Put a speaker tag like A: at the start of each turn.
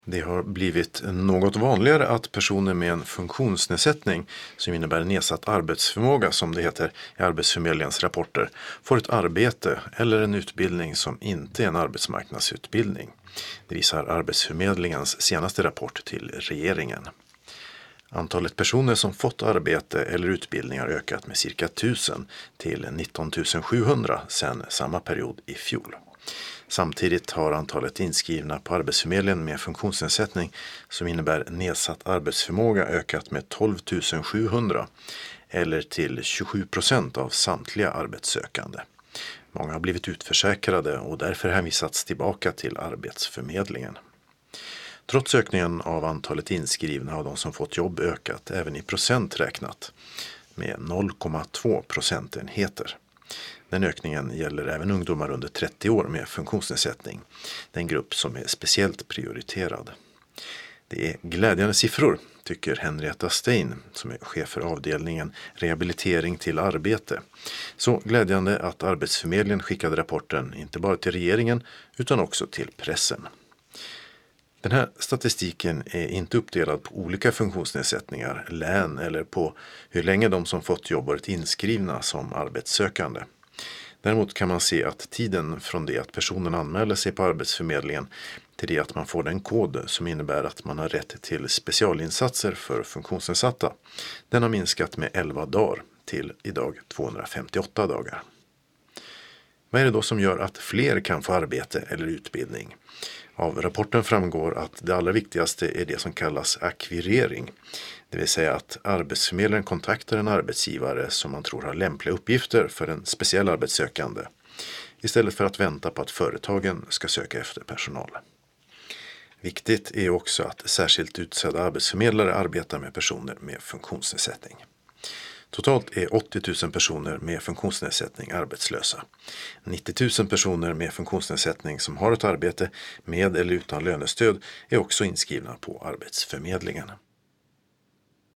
A: Det har blivit något vanligare att personer med en funktionsnedsättning som innebär nedsatt arbetsförmåga, som det heter i Arbetsförmedlingens rapporter, får ett arbete eller en utbildning som inte är en arbetsmarknadsutbildning. Det visar Arbetsförmedlingens senaste rapport till regeringen. Antalet personer som fått arbete eller utbildning har ökat med cirka 1000 till 19 700 sedan samma period i fjol. Samtidigt har antalet inskrivna på Arbetsförmedlingen med funktionsnedsättning som innebär nedsatt arbetsförmåga ökat med 12 700 eller till 27% av samtliga arbetssökande. Många har blivit utförsäkrade och därför hänvisats tillbaka till Arbetsförmedlingen. Trots ökningen av antalet inskrivna har de som fått jobb ökat även i procent räknat med 0,2 procentenheter. Den ökningen gäller även ungdomar under 30 år med funktionsnedsättning, den grupp som är speciellt prioriterad. Det är glädjande siffror, tycker Henrietta Stein som är chef för avdelningen rehabilitering till arbete. Så glädjande att Arbetsförmedlingen skickade rapporten inte bara till regeringen utan också till pressen. Den här statistiken är inte uppdelad på olika funktionsnedsättningar, län eller på hur länge de som fått jobb varit inskrivna som arbetssökande. Däremot kan man se att tiden från det att personen anmäler sig på Arbetsförmedlingen till det att man får den kod som innebär att man har rätt till specialinsatser för funktionsnedsatta, den har minskat med 11 dagar till idag 258 dagar. Vad är det då som gör att fler kan få arbete eller utbildning? Av rapporten framgår att det allra viktigaste är det som kallas akvirering. Det vill säga att arbetsförmedlaren kontaktar en arbetsgivare som man tror har lämpliga uppgifter för en speciell arbetssökande, istället för att vänta på att företagen ska söka efter personal. Viktigt är också att särskilt utsedda arbetsförmedlare arbetar med personer med funktionsnedsättning. Totalt är 80 000 personer med funktionsnedsättning arbetslösa. 90 000 personer med funktionsnedsättning som har ett arbete med eller utan lönestöd är också inskrivna på Arbetsförmedlingen.